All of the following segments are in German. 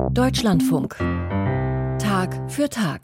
Deutschlandfunk. Tag für Tag.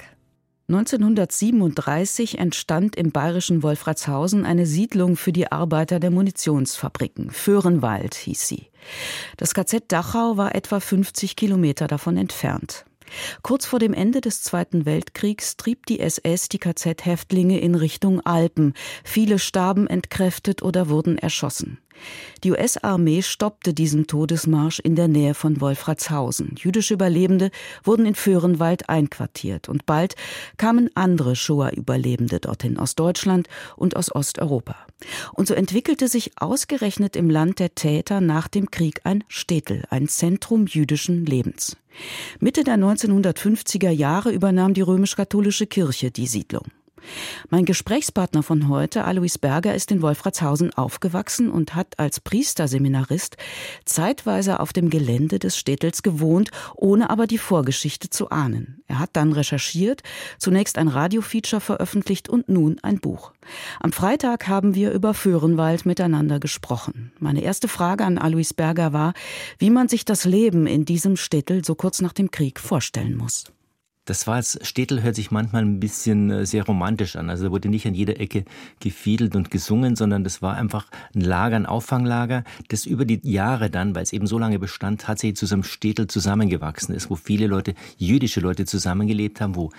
1937 entstand im bayerischen Wolfratshausen eine Siedlung für die Arbeiter der Munitionsfabriken. Vöhrenwald hieß sie. Das KZ Dachau war etwa 50 Kilometer davon entfernt. Kurz vor dem Ende des Zweiten Weltkriegs trieb die SS die KZ-Häftlinge in Richtung Alpen. Viele starben entkräftet oder wurden erschossen. Die US-Armee stoppte diesen Todesmarsch in der Nähe von Wolfratshausen. Jüdische Überlebende wurden in Vöhrenwald einquartiert. Und bald kamen andere Shoah-Überlebende dorthin, aus Deutschland und aus Osteuropa. Und so entwickelte sich ausgerechnet im Land der Täter nach dem Krieg ein Städtel, ein Zentrum jüdischen Lebens. Mitte der 1950er Jahre übernahm die römisch-katholische Kirche die Siedlung. Mein Gesprächspartner von heute, Alois Berger, ist in Wolfratshausen aufgewachsen und hat als Priesterseminarist zeitweise auf dem Gelände des Städtels gewohnt, ohne aber die Vorgeschichte zu ahnen. Er hat dann recherchiert, zunächst ein Radiofeature veröffentlicht und nun ein Buch. Am Freitag haben wir über Vöhrenwald miteinander gesprochen. Meine erste Frage an Alois Berger war, wie man sich das Leben in diesem Städtel so kurz nach dem Krieg vorstellen muss. Das war als Städtel, hört sich manchmal ein bisschen sehr romantisch an. Also da wurde nicht an jeder Ecke gefiedelt und gesungen, sondern das war einfach ein Lager, ein Auffanglager, das über die Jahre dann, weil es eben so lange bestand, tatsächlich zu so einem Städtel zusammengewachsen ist, wo viele Leute, jüdische Leute zusammengelebt haben, wo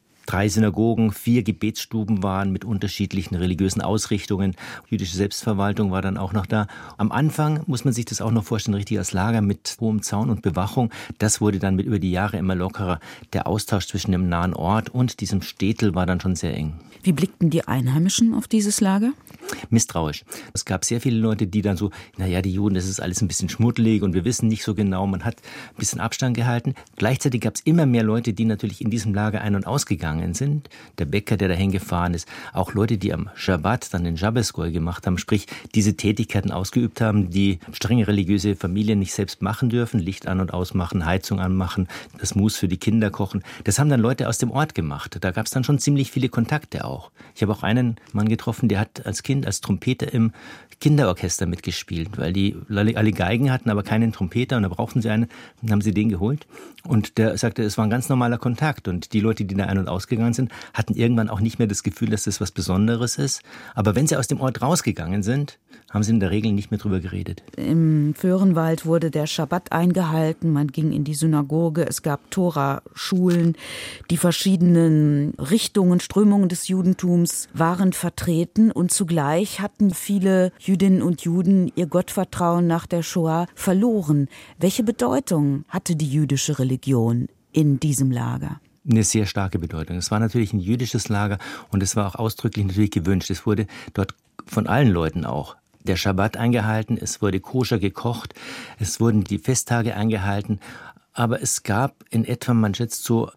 3 Synagogen, 4 Gebetsstuben waren mit unterschiedlichen religiösen Ausrichtungen. Jüdische Selbstverwaltung war dann auch noch da. Am Anfang muss man sich das auch noch vorstellen, richtig als Lager mit hohem Zaun und Bewachung. Das wurde dann über die Jahre immer lockerer. Der Austausch zwischen dem nahen Ort und diesem Städtel war dann schon sehr eng. Wie blickten die Einheimischen auf dieses Lager? Misstrauisch. Es gab sehr viele Leute, die dann so, die Juden, das ist alles ein bisschen schmuddelig und wir wissen nicht so genau. Man hat ein bisschen Abstand gehalten. Gleichzeitig gab es immer mehr Leute, die natürlich in diesem Lager ein- und ausgegangen sind. Der Bäcker, der dahin gefahren ist. Auch Leute, die am Schabbat dann den Schabbesgol gemacht haben, sprich diese Tätigkeiten ausgeübt haben, die strenge religiöse Familien nicht selbst machen dürfen. Licht an- und ausmachen, Heizung anmachen, das Mus für die Kinder kochen. Das haben dann Leute aus dem Ort gemacht. Da gab es dann schon ziemlich viele Kontakte auch. Ich habe auch einen Mann getroffen, der hat als Kind, als Trompeter im Kinderorchester mitgespielt, weil die alle Geigen hatten, aber keinen Trompeter und da brauchten sie einen, dann haben sie den geholt und der sagte, es war ein ganz normaler Kontakt und die Leute, die da ein- und ausgegangen sind, hatten irgendwann auch nicht mehr das Gefühl, dass das was Besonderes ist, aber wenn sie aus dem Ort rausgegangen sind, haben sie in der Regel nicht mehr drüber geredet. Im Vöhrenwald wurde der Schabbat eingehalten, man ging in die Synagoge, es gab Tora-Schulen, die verschiedenen Richtungen, Strömungen des Judentums waren vertreten und zugleich hatten viele Jüdinnen und Juden ihr Gottvertrauen nach der Shoah verloren. Welche Bedeutung hatte die jüdische Religion in diesem Lager? Eine sehr starke Bedeutung. Es war natürlich ein jüdisches Lager und es war auch ausdrücklich natürlich gewünscht. Es wurde dort von allen Leuten auch der Schabbat eingehalten, es wurde koscher gekocht, es wurden die Festtage eingehalten. Aber es gab in etwa, man schätzt so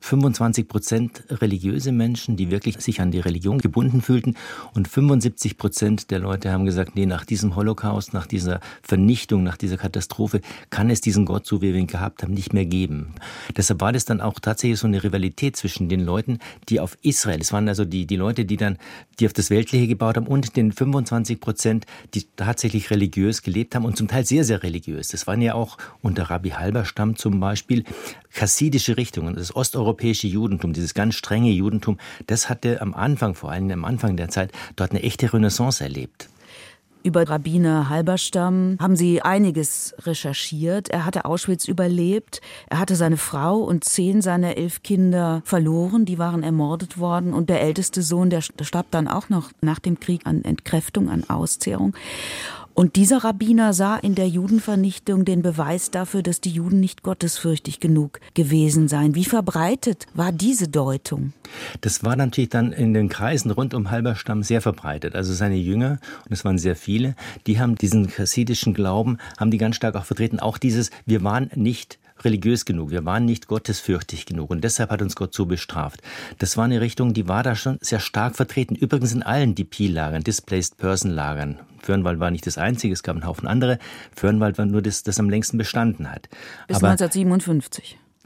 25% religiöse Menschen, die wirklich sich an die Religion gebunden fühlten. Und 75% der Leute haben gesagt, nee, nach diesem Holocaust, nach dieser Vernichtung, nach dieser Katastrophe kann es diesen Gott, so wie wir ihn gehabt haben, nicht mehr geben. Deshalb war das dann auch tatsächlich so eine Rivalität zwischen den Leuten, die auf Israel, es waren also die Leute, die auf das Weltliche gebaut haben und den 25%, die tatsächlich religiös gelebt haben und zum Teil sehr, sehr religiös. Das waren ja auch unter Rabbi Halberstam zum Beispiel chassidische Richtungen, das osteuropäische Judentum, dieses ganz strenge Judentum, das hatte am Anfang, vor allem am Anfang der Zeit, dort eine echte Renaissance erlebt. Über Rabbiner Halberstam haben Sie einiges recherchiert. Er hatte Auschwitz überlebt. Er hatte seine Frau und 10 seiner 11 Kinder verloren. Die waren ermordet worden. Und der älteste Sohn, der starb dann auch noch nach dem Krieg an Entkräftung, an Auszehrung. Und dieser Rabbiner sah in der Judenvernichtung den Beweis dafür, dass die Juden nicht gottesfürchtig genug gewesen seien. Wie verbreitet war diese Deutung? Das war natürlich dann in den Kreisen rund um Halberstam sehr verbreitet. Also seine Jünger, und es waren sehr viele, die haben diesen chassidischen Glauben, haben die ganz stark auch vertreten. Auch dieses, wir waren nicht religiös genug, wir waren nicht gottesfürchtig genug und deshalb hat uns Gott so bestraft. Das war eine Richtung, die war da schon sehr stark vertreten. Übrigens in allen DP-Lagern, Displaced Person-Lagern. Vöhrenwald war nicht das einzige, es gab einen Haufen andere. Vöhrenwald war nur das am längsten bestanden hat. Bis 1957.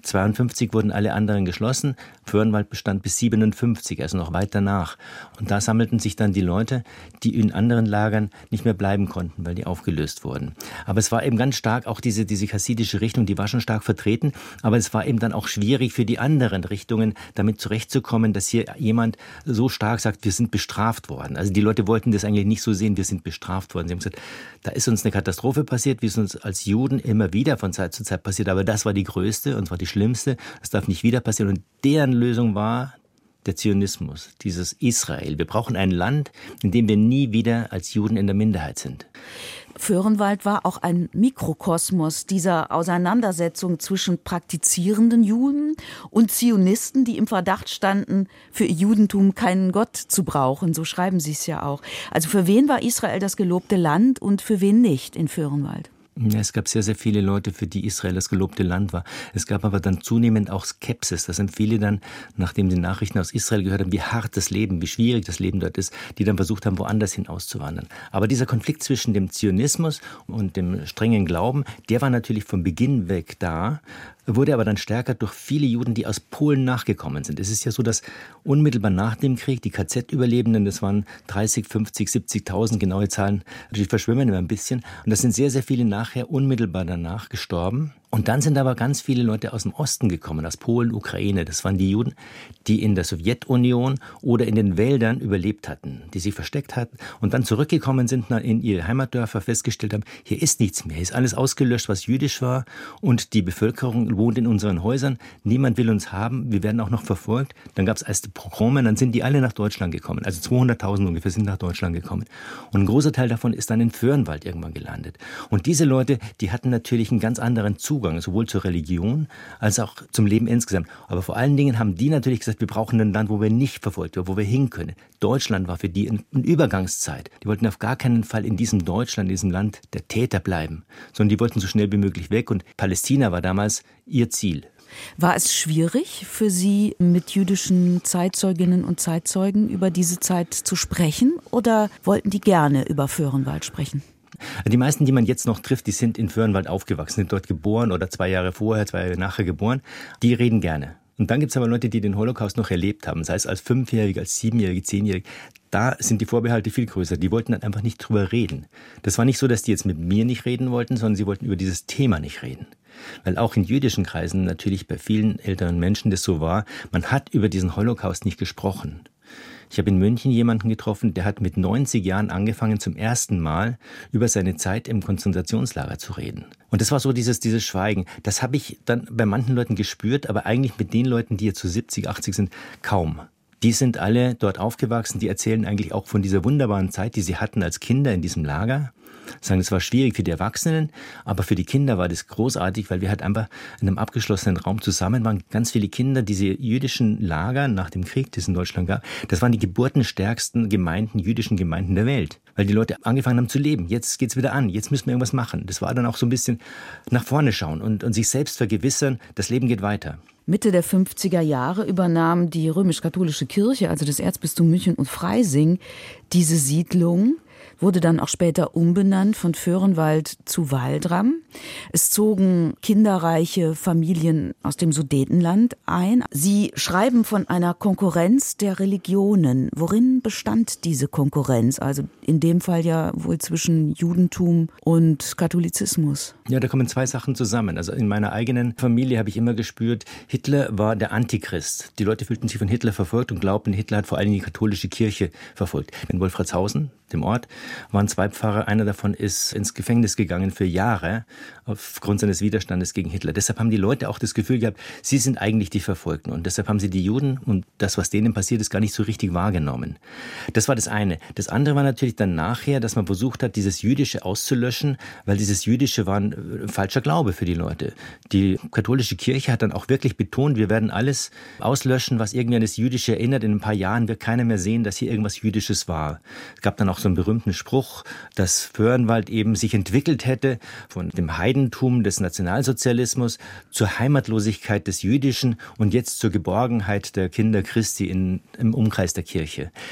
1952 wurden alle anderen geschlossen. Föhrenwald bestand bis 1957, also noch weit danach. Und da sammelten sich dann die Leute, die in anderen Lagern nicht mehr bleiben konnten, weil die aufgelöst wurden. Aber es war eben ganz stark, auch diese chassidische Richtung, die war schon stark vertreten. Aber es war eben dann auch schwierig für die anderen Richtungen, damit zurechtzukommen, dass hier jemand so stark sagt, wir sind bestraft worden. Also die Leute wollten das eigentlich nicht so sehen, wir sind bestraft worden. Sie haben gesagt, da ist uns eine Katastrophe passiert, wie es uns als Juden immer wieder von Zeit zu Zeit passiert. Aber das war die größte und zwar die schlimmste. Das darf nicht wieder passieren. Und deren Lösung war der Zionismus, dieses Israel. Wir brauchen ein Land, in dem wir nie wieder als Juden in der Minderheit sind. Föhrenwald war auch ein Mikrokosmos dieser Auseinandersetzung zwischen praktizierenden Juden und Zionisten, die im Verdacht standen, für ihr Judentum keinen Gott zu brauchen. So schreiben sie es ja auch. Also für wen war Israel das gelobte Land und für wen nicht in Föhrenwald? Ja, es gab sehr, sehr viele Leute, für die Israel das gelobte Land war. Es gab aber dann zunehmend auch Skepsis. Das sind viele dann, nachdem die Nachrichten aus Israel gehört haben, wie hart das Leben, wie schwierig das Leben dort ist, die dann versucht haben, woanders hin auszuwandern. Aber dieser Konflikt zwischen dem Zionismus und dem strengen Glauben, der war natürlich von Beginn weg da, wurde aber dann stärker durch viele Juden, die aus Polen nachgekommen sind. Es ist ja so, dass unmittelbar nach dem Krieg die KZ-Überlebenden, das waren 30, 50, 70.000, genaue Zahlen, die verschwimmen immer ein bisschen. Und das sind sehr, sehr viele nachher unmittelbar danach gestorben. Und dann sind aber ganz viele Leute aus dem Osten gekommen, aus Polen, Ukraine. Das waren die Juden, die in der Sowjetunion oder in den Wäldern überlebt hatten, die sich versteckt hatten und dann zurückgekommen sind in ihre Heimatdörfer, festgestellt haben, hier ist nichts mehr, hier ist alles ausgelöscht, was jüdisch war und die Bevölkerung wohnt in unseren Häusern, niemand will uns haben, wir werden auch noch verfolgt. Dann gab es erste Pogrome, dann sind die alle nach Deutschland gekommen, also 200.000 ungefähr sind nach Deutschland gekommen. Und ein großer Teil davon ist dann in Föhrenwald irgendwann gelandet. Und diese Leute, die hatten natürlich einen ganz anderen Zugang, sowohl zur Religion als auch zum Leben insgesamt. Aber vor allen Dingen haben die natürlich gesagt, wir brauchen ein Land, wo wir nicht verfolgt werden, wo wir hin können. Deutschland war für die eine Übergangszeit. Die wollten auf gar keinen Fall in diesem Deutschland, in diesem Land der Täter bleiben, sondern die wollten so schnell wie möglich weg und Palästina war damals ihr Ziel. War es schwierig für Sie, mit jüdischen Zeitzeuginnen und Zeitzeugen über diese Zeit zu sprechen oder wollten die gerne über Föhrenwald sprechen? Die meisten, die man jetzt noch trifft, die sind in Föhrenwald aufgewachsen, sind dort geboren oder 2 Jahre vorher, 2 Jahre nachher geboren. Die reden gerne. Und dann gibt es aber Leute, die den Holocaust noch erlebt haben, sei es als 5-Jährige, als 7-Jährige, 10-Jährige. Da sind die Vorbehalte viel größer. Die wollten dann einfach nicht drüber reden. Das war nicht so, dass die jetzt mit mir nicht reden wollten, sondern sie wollten über dieses Thema nicht reden. Weil auch in jüdischen Kreisen natürlich bei vielen älteren Menschen das so war, man hat über diesen Holocaust nicht gesprochen. Ich habe in München jemanden getroffen, der hat mit 90 Jahren angefangen, zum ersten Mal über seine Zeit im Konzentrationslager zu reden. Und das war so dieses Schweigen. Das habe ich dann bei manchen Leuten gespürt, aber eigentlich mit den Leuten, die jetzt so 70, 80 sind, kaum. Die sind alle dort aufgewachsen, die erzählen eigentlich auch von dieser wunderbaren Zeit, die sie hatten als Kinder in diesem Lager. Sagen, es war schwierig für die Erwachsenen, aber für die Kinder war das großartig, weil wir halt einfach in einem abgeschlossenen Raum zusammen waren. Ganz viele Kinder, diese jüdischen Lager nach dem Krieg, die es in Deutschland gab, das waren die geburtenstärksten Gemeinden, jüdischen Gemeinden der Welt. Weil die Leute angefangen haben zu leben. Jetzt geht's wieder an, jetzt müssen wir irgendwas machen. Das war dann auch so ein bisschen nach vorne schauen und sich selbst vergewissern, das Leben geht weiter. Mitte der 50er Jahre übernahm die römisch-katholische Kirche, also das Erzbistum München und Freising, diese Siedlung, wurde dann auch später umbenannt von Föhrenwald zu Waldram. Es zogen kinderreiche Familien aus dem Sudetenland ein. Sie schreiben von einer Konkurrenz der Religionen. Worin bestand diese Konkurrenz? Also in dem Fall ja wohl zwischen Judentum und Katholizismus. Ja, da kommen 2 Sachen zusammen. Also in meiner eigenen Familie habe ich immer gespürt, Hitler war der Antichrist. Die Leute fühlten sich von Hitler verfolgt und glaubten, Hitler hat vor allem die katholische Kirche verfolgt. In Wolfratshausen, dem Ort, waren 2 Pfarrer. Einer davon ist ins Gefängnis gegangen für Jahre aufgrund seines Widerstandes gegen Hitler. Deshalb haben die Leute auch das Gefühl gehabt, sie sind eigentlich die Verfolgten. Und deshalb haben sie die Juden und das, was denen passiert ist, gar nicht so richtig wahrgenommen. Das war das eine. Das andere war natürlich dann nachher, dass man versucht hat, dieses Jüdische auszulöschen, weil dieses Jüdische war ein falscher Glaube für die Leute. Die katholische Kirche hat dann auch wirklich betont, wir werden alles auslöschen, was irgendwie an das Jüdische erinnert. In ein paar Jahren wird keiner mehr sehen, dass hier irgendwas Jüdisches war. Es gab dann auch so einen berühmten Spruch, dass Föhrenwald eben sich entwickelt hätte von dem Heidentum des Nationalsozialismus zur Heimatlosigkeit des Jüdischen und jetzt zur Geborgenheit der Kinder Christi im Umkreis der Kirche.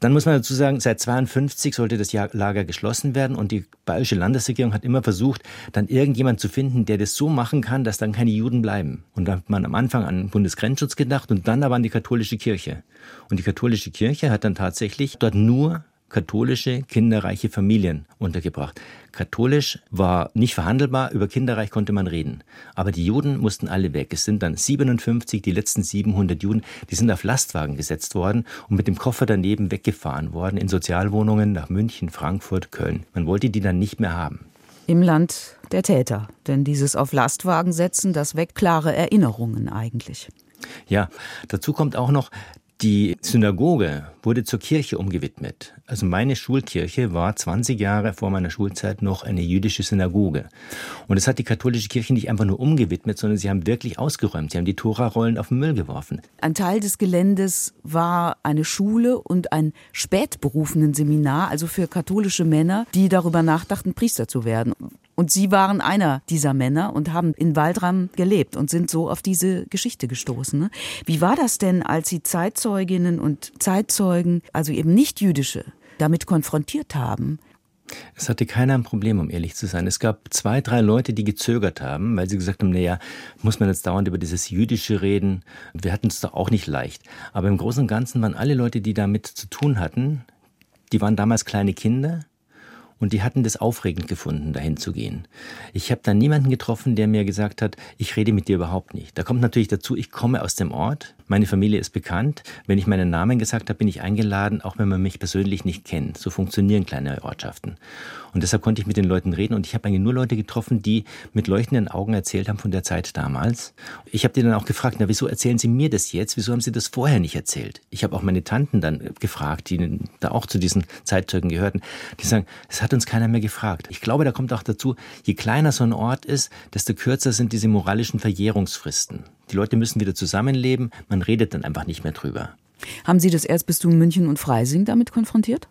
Dann muss man dazu sagen, seit 1952 sollte das Lager geschlossen werden und die bayerische Landesregierung hat immer versucht, dann irgendjemand zu finden, der das so machen kann, dass dann keine Juden bleiben. Und da hat man am Anfang an den Bundesgrenzschutz gedacht und dann aber an die katholische Kirche. Und die katholische Kirche hat dann tatsächlich dort nur katholische, kinderreiche Familien untergebracht. Katholisch war nicht verhandelbar, über Kinderreich konnte man reden. Aber die Juden mussten alle weg. Es sind dann 57, die letzten 700 Juden, die sind auf Lastwagen gesetzt worden und mit dem Koffer daneben weggefahren worden in Sozialwohnungen nach München, Frankfurt, Köln. Man wollte die dann nicht mehr haben. Im Land der Täter. Denn dieses auf Lastwagen setzen, das weckt klare Erinnerungen eigentlich. Ja, dazu kommt auch noch, die Synagoge wurde zur Kirche umgewidmet. Also meine Schulkirche war 20 Jahre vor meiner Schulzeit noch eine jüdische Synagoge. Und das hat die katholische Kirche nicht einfach nur umgewidmet, sondern sie haben wirklich ausgeräumt. Sie haben die Tora-Rollen auf den Müll geworfen. Ein Teil des Geländes war eine Schule und ein spätberufenen Seminar, also für katholische Männer, die darüber nachdachten, Priester zu werden. Und Sie waren einer dieser Männer und haben in Waldram gelebt und sind so auf diese Geschichte gestoßen. Ne? Wie war das denn, als Sie Zeitzeuginnen und Zeitzeugen, also eben nicht jüdische, damit konfrontiert haben? Es hatte keiner ein Problem, um ehrlich zu sein. Es gab 2, 3 Leute, die gezögert haben, weil sie gesagt haben, naja, muss man jetzt dauernd über dieses Jüdische reden? Wir hatten es doch auch nicht leicht. Aber im Großen und Ganzen waren alle Leute, die damit zu tun hatten, die waren damals kleine Kinder. Und die hatten das aufregend gefunden, dahin zu gehen. Ich habe da niemanden getroffen, der mir gesagt hat, ich rede mit dir überhaupt nicht. Da kommt natürlich dazu, ich komme aus dem Ort, meine Familie ist bekannt. Wenn ich meinen Namen gesagt habe, bin ich eingeladen, auch wenn man mich persönlich nicht kennt. So funktionieren kleine Ortschaften. Und deshalb konnte ich mit den Leuten reden und ich habe eigentlich nur Leute getroffen, die mit leuchtenden Augen erzählt haben von der Zeit damals. Ich habe die dann auch gefragt, na, wieso erzählen Sie mir das jetzt? Wieso haben Sie das vorher nicht erzählt? Ich habe auch meine Tanten dann gefragt, die da auch zu diesen Zeitzeugen gehörten. Die sagen, es hat uns keiner mehr gefragt. Ich glaube, da kommt auch dazu, je kleiner so ein Ort ist, desto kürzer sind diese moralischen Verjährungsfristen. Die Leute müssen wieder zusammenleben, man redet dann einfach nicht mehr drüber. Haben Sie das Erzbistum München und Freising damit konfrontiert?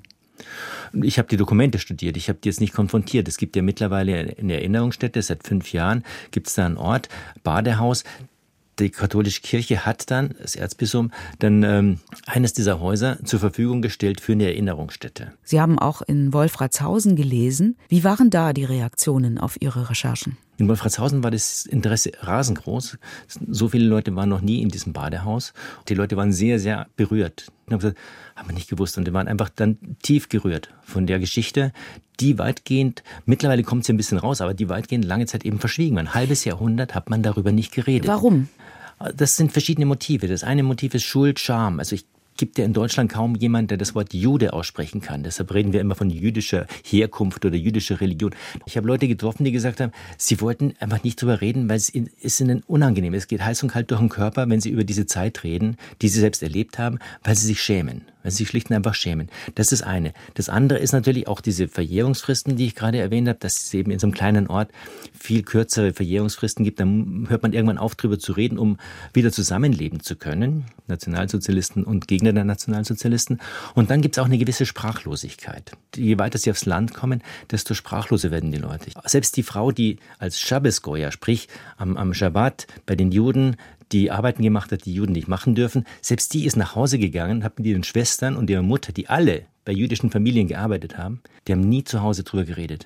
Ich habe die Dokumente studiert, ich habe die jetzt nicht konfrontiert. Es gibt ja mittlerweile eine Erinnerungsstätte, seit 5 Jahren gibt es da einen Ort, Badehaus. Die katholische Kirche hat dann, das Erzbistum, dann eines dieser Häuser zur Verfügung gestellt für eine Erinnerungsstätte. Sie haben auch in Wolfratshausen gelesen. Wie waren da die Reaktionen auf Ihre Recherchen? In Wolfratshausen war das Interesse rasend groß. So viele Leute waren noch nie in diesem Badehaus. Die Leute waren sehr, sehr berührt. Und haben gesagt, haben wir nicht gewusst. Und die waren einfach dann tief gerührt von der Geschichte, die weitgehend, mittlerweile kommt sie ein bisschen raus, aber die weitgehend lange Zeit eben verschwiegen war. Ein halbes Jahrhundert hat man darüber nicht geredet. Warum? Das sind verschiedene Motive. Das eine Motiv ist Schuld, Scham. Also gibt ja in Deutschland kaum jemand, der das Wort Jude aussprechen kann. Deshalb reden wir immer von jüdischer Herkunft oder jüdischer Religion. Ich habe Leute getroffen, die gesagt haben, sie wollten einfach nicht drüber reden, weil es ist ihnen unangenehm. Es geht heiß und kalt durch den Körper, wenn sie über diese Zeit reden, die sie selbst erlebt haben, weil sie sich schämen. Weil sie sich schlicht und einfach schämen. Das ist das eine. Das andere ist natürlich auch diese Verjährungsfristen, die ich gerade erwähnt habe, dass es eben in so einem kleinen Ort viel kürzere Verjährungsfristen gibt. Dann hört man irgendwann auf, drüber zu reden, um wieder zusammenleben zu können. Nationalsozialisten und Gegner der Nationalsozialisten. Und dann gibt es auch eine gewisse Sprachlosigkeit. Je weiter sie aufs Land kommen, desto sprachloser werden die Leute. Selbst die Frau, die als Schabbesgoja, sprich am Schabbat bei den Juden, die Arbeiten gemacht hat, die Juden nicht machen dürfen, selbst die ist nach Hause gegangen, hat mit ihren Schwestern und ihrer Mutter, die alle bei jüdischen Familien gearbeitet haben, die haben nie zu Hause drüber geredet.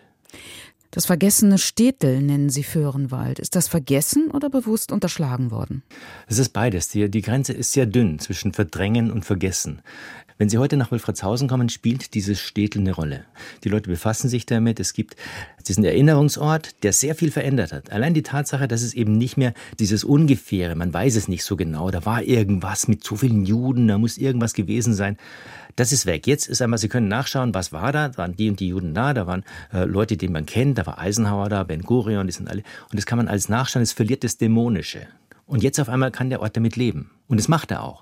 Das vergessene Städtel nennen Sie Föhrenwald. Ist das vergessen oder bewusst unterschlagen worden? Es ist beides. Die Grenze ist sehr dünn zwischen Verdrängen und Vergessen. Wenn Sie heute nach Wolfratshausen kommen, spielt dieses Städtel eine Rolle. Die Leute befassen sich damit. Es gibt diesen Erinnerungsort, der sehr viel verändert hat. Allein die Tatsache, dass es eben nicht mehr dieses Ungefähre, man weiß es nicht so genau, da war irgendwas mit so vielen Juden, da muss irgendwas gewesen sein. Das ist weg. Jetzt ist einmal, Sie können nachschauen, was war da waren die und die Juden da waren Leute, die man kennt, da war Eisenhower da, Ben Gurion, die sind alle. Und das kann man alles nachschauen, es verliert das Dämonische. Und jetzt auf einmal kann der Ort damit leben. Und das macht er auch.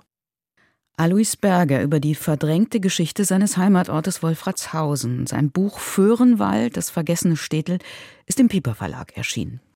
Alois Berger über die verdrängte Geschichte seines Heimatortes Wolfratshausen. Sein Buch Föhrenwald, das vergessene Städtel, ist im Piper Verlag erschienen.